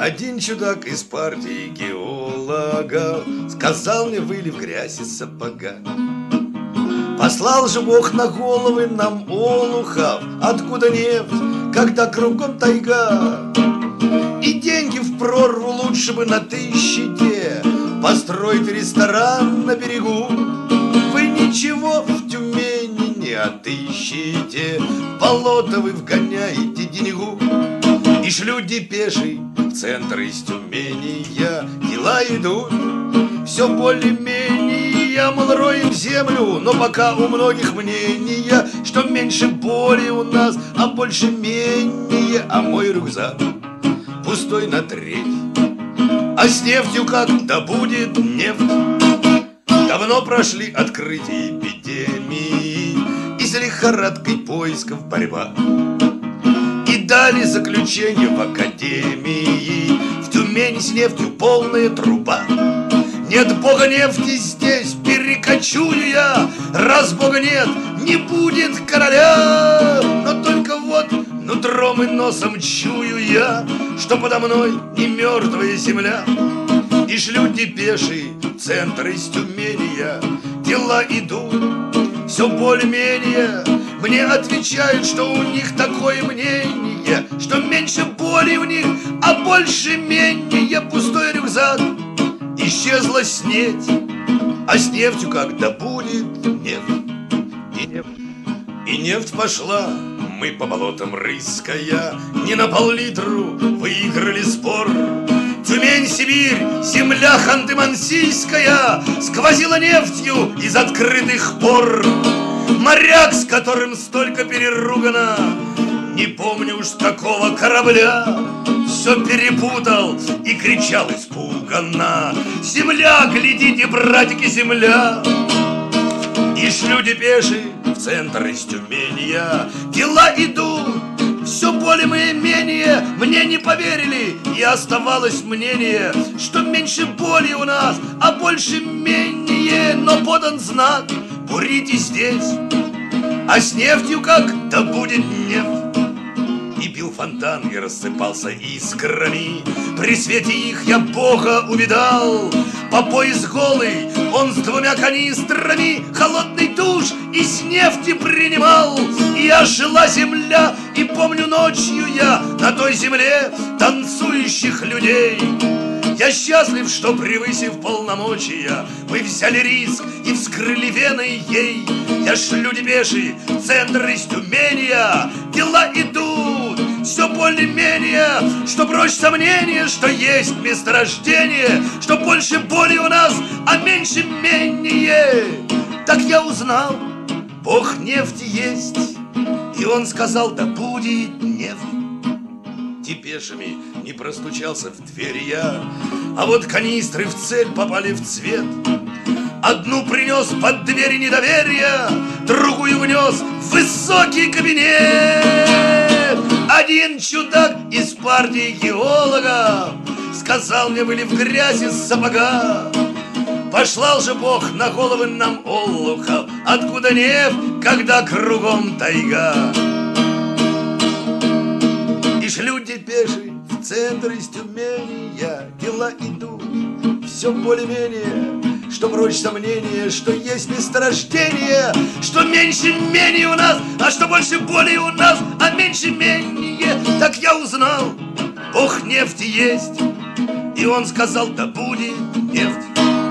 Один чудак из партии геолога сказал мне, вылив грязь из сапога. Послал же Бог на головы нам олухов, откуда нефть, когда кругом тайга. И деньги в прорву лучше бы на тысячите построить ресторан на берегу. Вы ничего в Тюмени не отыщете, болото вы вгоняете деньгу. И шлю депеши в центр из Тюмени, дела идут все более-менее, мол, роем землю, но пока у многих мнение, что меньше боли у нас, а больше менее. А мой рюкзак пустой на треть, а с нефтью как добудет нефть. Давно прошли открытие эпидемии и с лихорадкой поисков борьба. И дали заключение в академии: в Тюмени с нефтью полная труба. Нет бога нефти здесь, перекочую я. Раз бога нет, не будет короля. Но только вот нутром и носом чую я, что подо мной не мертвая земля. И шлю депеши в центр из Тюмени, дела идут все более-менее. Мне отвечают, что у них такое мнение, что меньше боли у них, а больше менее. Пустой рюкзак исчезла снеть, а с нефтью как добудет нефть. И нефть пошла, мы по болотам рыская, не на пол-литру выиграли спор. Тюмень, Сибирь, земля Ханты-Мансийская сквозила нефтью из открытых пор. Моряк, с которым столько переругано, не помню уж какого корабля, все перепутал и кричал испуганно: земля, глядите, братики, земля! И шлю депеши в центр из Тюмени, дела идут все более-менее. Мне не поверили, и оставалось мнение, что меньше боли у нас, а больше менее. Но подан знак: бурите здесь, а с нефтью как добудет нефть. И бил фонтан, и рассыпался искрами. При свете их я Бога увидал. По пояс голый он с двумя канистрами холодный душ из нефти принимал. И ожила земля, и помню ночью я на той земле танцующих людей. Я счастлив, что, превысив полномочия, мы взяли риск и вскрыли вены ей. Я шлю депеши в центр из Тюмени, дела идут все более-менее. Что прочь сомнения, что есть месторождение, что больше боли у нас, а меньше менее. Так я узнал, Бог нефти есть, и он сказал: да будет нефть. Депешами не простучался в двери я, а вот канистры в цель попали в цвет. Одну принес под двери недоверия, другую внес в высокий кабинет. Один чудак из партии геолога сказал мне, вылив грязь из сапога: послал же Бог на головы нам олухов, откуда нефть, когда кругом тайга. И шлю депеши в центр из Тюмени, дела идут все более-менее. Что прочь сомнения, что есть месторождение, что меньше менее у нас, а что больше боли у нас, а меньше менее. Так я узнал, Бог нефти есть, и он сказал: да будет нефть.